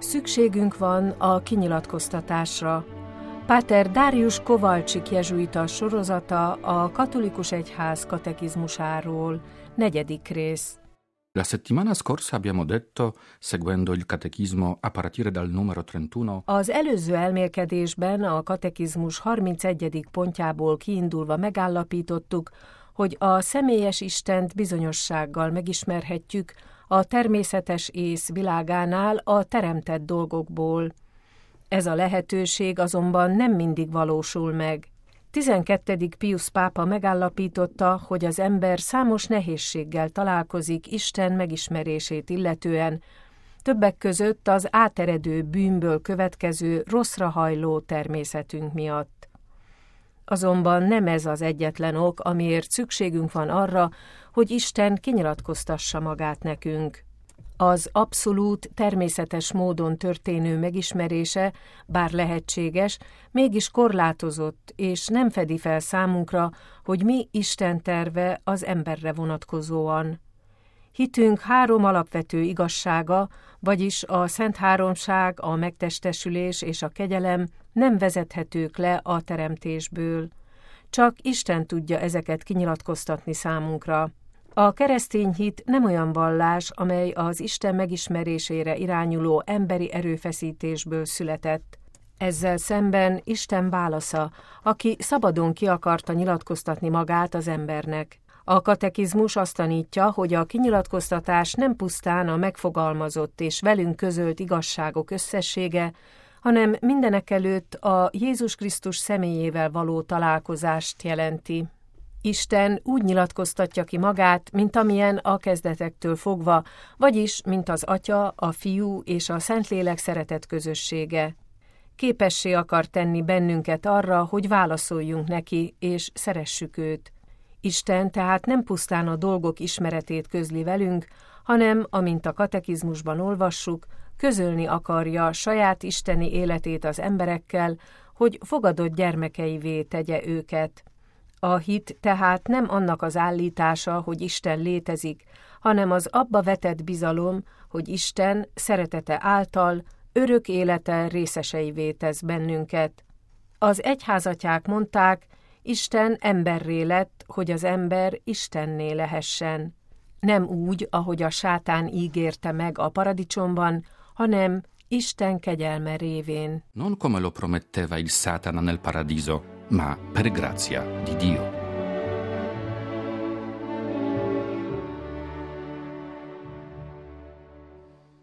Szükségünk van a kinyilatkoztatásra. Páter Darius Kowalczyk jezsuita sorozata a katolikus egyház katekizmusáról, 4. rész. La settimana scorsa abbiamo detto, seguendo il catechismo a partire dal numero 31. Az előző elmélkedésben a katekizmus 31. pontjából kiindulva megállapítottuk, hogy a személyes Istent bizonyossággal megismerhetjük a természetes ész világánál a teremtett dolgokból. Ez a lehetőség azonban nem mindig valósul meg. 12. Piusz pápa megállapította, hogy az ember számos nehézséggel találkozik Isten megismerését illetően, többek között az áteredő bűnből következő rosszra hajló természetünk miatt. Azonban nem ez az egyetlen ok, amiért szükségünk van arra, hogy Isten kinyilatkoztassa magát nekünk. Az abszolút, természetes módon történő megismerése, bár lehetséges, mégis korlátozott, és nem fedi fel számunkra, hogy mi Isten terve az emberre vonatkozóan. Hitünk 3 alapvető igazsága, vagyis a Szent Háromság, a megtestesülés és a kegyelem nem vezethetők le a teremtésből. Csak Isten tudja ezeket kinyilatkoztatni számunkra. A keresztény hit nem olyan vallás, amely az Isten megismerésére irányuló emberi erőfeszítésből született. Ezzel szemben Isten válasza, aki szabadon ki akarta nyilatkoztatni magát az embernek. A katekizmus azt tanítja, hogy a kinyilatkoztatás nem pusztán a megfogalmazott és velünk közölt igazságok összessége, hanem mindenekelőtt a Jézus Krisztus személyével való találkozást jelenti. Isten úgy nyilatkoztatja ki magát, mint amilyen a kezdetektől fogva, vagyis mint az Atya, a Fiú és a Szentlélek szeretet közössége. Képessé akar tenni bennünket arra, hogy válaszoljunk neki, és szeressük őt. Isten tehát nem pusztán a dolgok ismeretét közli velünk, hanem, amint a katekizmusban olvassuk, közölni akarja saját isteni életét az emberekkel, hogy fogadott gyermekeivé tegye őket. A hit tehát nem annak az állítása, hogy Isten létezik, hanem az abba vetett bizalom, hogy Isten szeretete által örök élete részeseivé tesz bennünket. Az egyházatyák mondták, Isten emberré lett, hogy az ember Istenné lehessen. Nem úgy, ahogy a sátán ígérte meg a paradicsomban, hanem Isten kegyelme révén. Non come lo prometteva il Satana nel paradiso, ma per grazia di Dio.